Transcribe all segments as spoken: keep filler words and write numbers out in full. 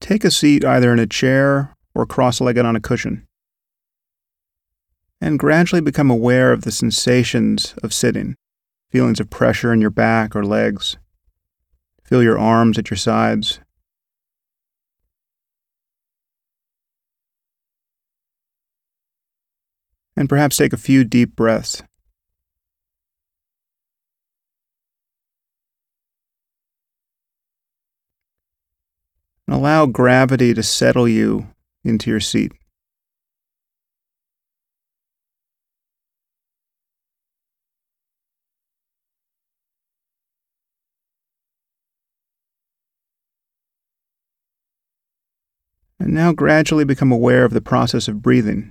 Take a seat either in a chair or cross-legged on a cushion, and gradually become aware of the sensations of sitting, feelings of pressure in your back or legs. Feel your arms at your sides. And perhaps take a few deep breaths. And allow gravity to settle you into your seat. And now gradually become aware of the process of breathing.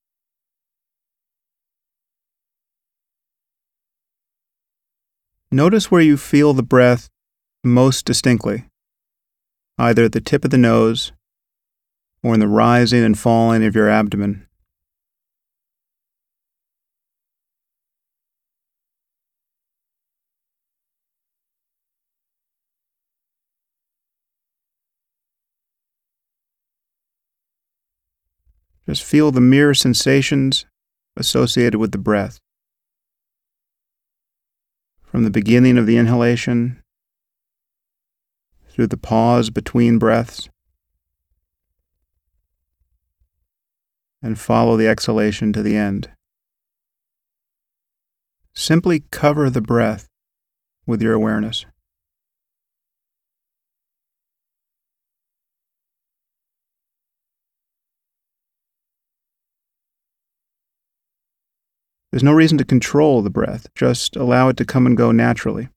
Notice where you feel the breath most distinctly, either at the tip of the nose or in the rising and falling of your abdomen. Just feel the mere sensations associated with the breath. From the beginning of the inhalation, through the pause between breaths, and follow the exhalation to the end. Simply cover the breath with your awareness. There's no reason to control the breath, just allow it to come and go naturally.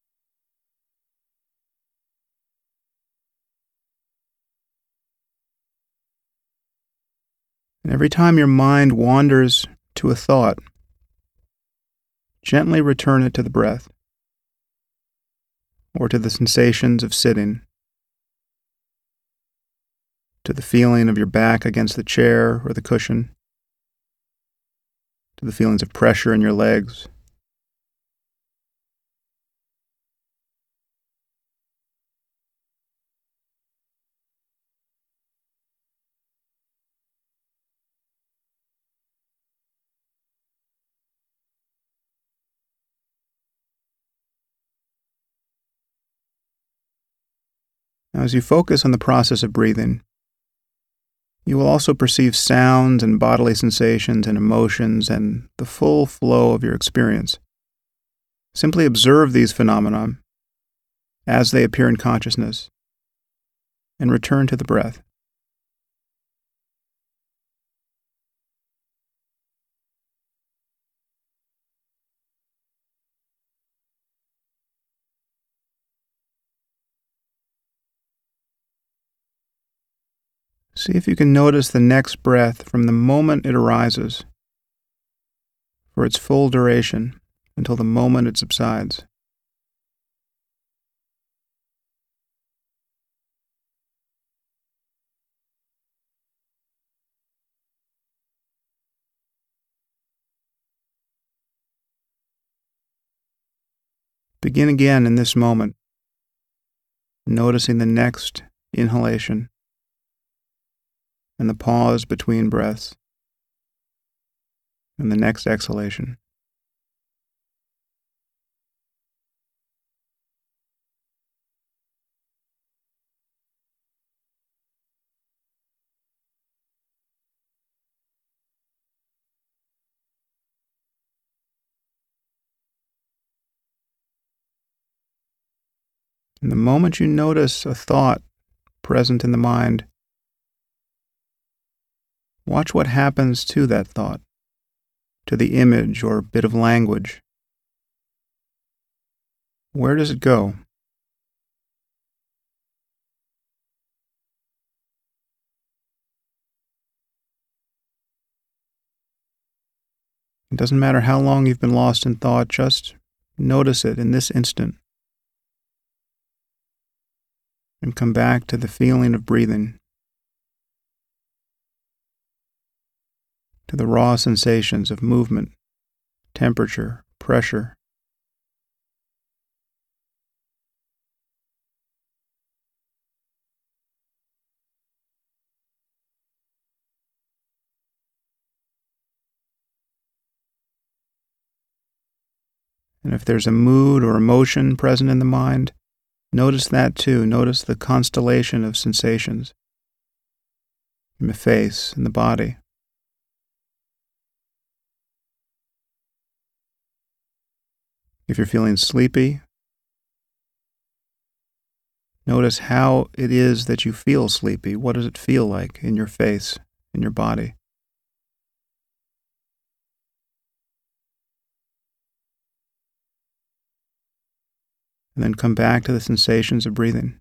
And every time your mind wanders to a thought, gently return it to the breath, or to the sensations of sitting, to the feeling of your back against the chair or the cushion, to the feelings of pressure in your legs. Now, as you focus on the process of breathing, you will also perceive sounds and bodily sensations and emotions and the full flow of your experience. Simply observe these phenomena as they appear in consciousness and return to the breath. See if you can notice the next breath from the moment it arises, for its full duration, until the moment it subsides. Begin again in this moment, noticing the next inhalation and the pause between breaths, and the next exhalation. And the moment you notice a thought present in the mind, watch what happens to that thought, to the image or bit of language. Where does it go? It doesn't matter how long you've been lost in thought, just notice it in this instant. And come back to the feeling of breathing, to the raw sensations of movement, temperature, pressure. And if there's a mood or emotion present in the mind, notice that too. Notice the constellation of sensations in the face and the body. If you're feeling sleepy, notice how it is that you feel sleepy. What does it feel like in your face, in your body? And then come back to the sensations of breathing.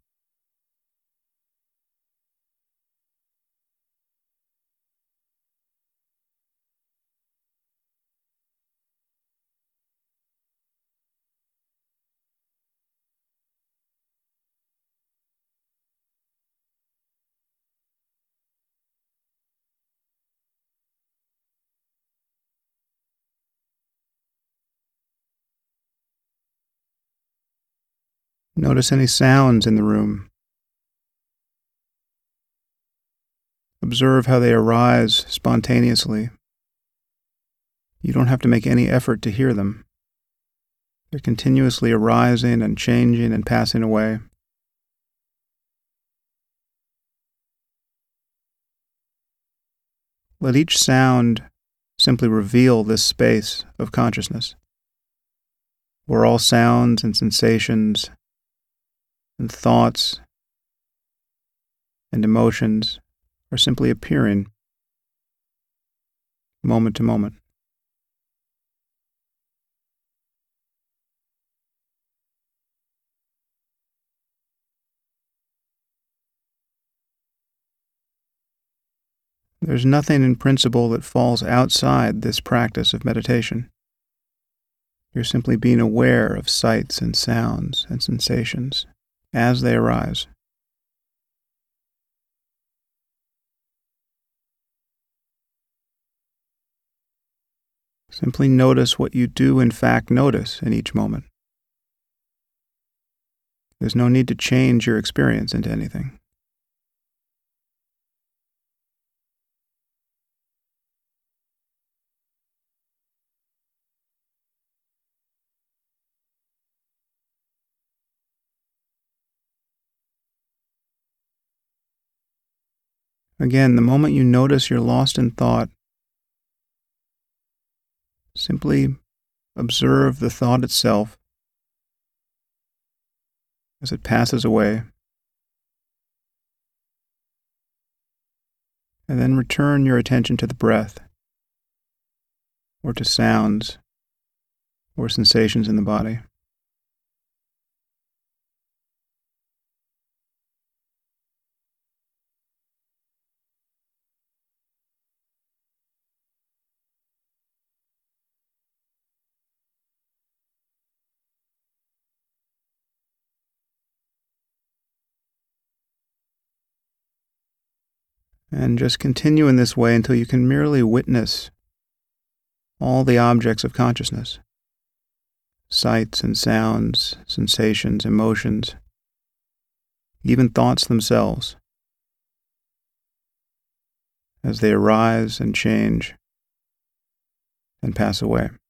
Notice any sounds in the room. Observe how they arise spontaneously. You don't have to make any effort to hear them. They're continuously arising and changing and passing away. Let each sound simply reveal this space of consciousness, where all sounds and sensations and thoughts and emotions are simply appearing moment to moment. There's nothing in principle that falls outside this practice of meditation. You're simply being aware of sights and sounds and sensations as they arise. Simply notice what you do in fact notice in each moment. There's no need to change your experience into anything. Again, the moment you notice you're lost in thought, simply observe the thought itself as it passes away, and then return your attention to the breath, or to sounds, or sensations in the body. And just continue in this way until you can merely witness all the objects of consciousness, sights and sounds, sensations, emotions, even thoughts themselves, as they arise and change and pass away.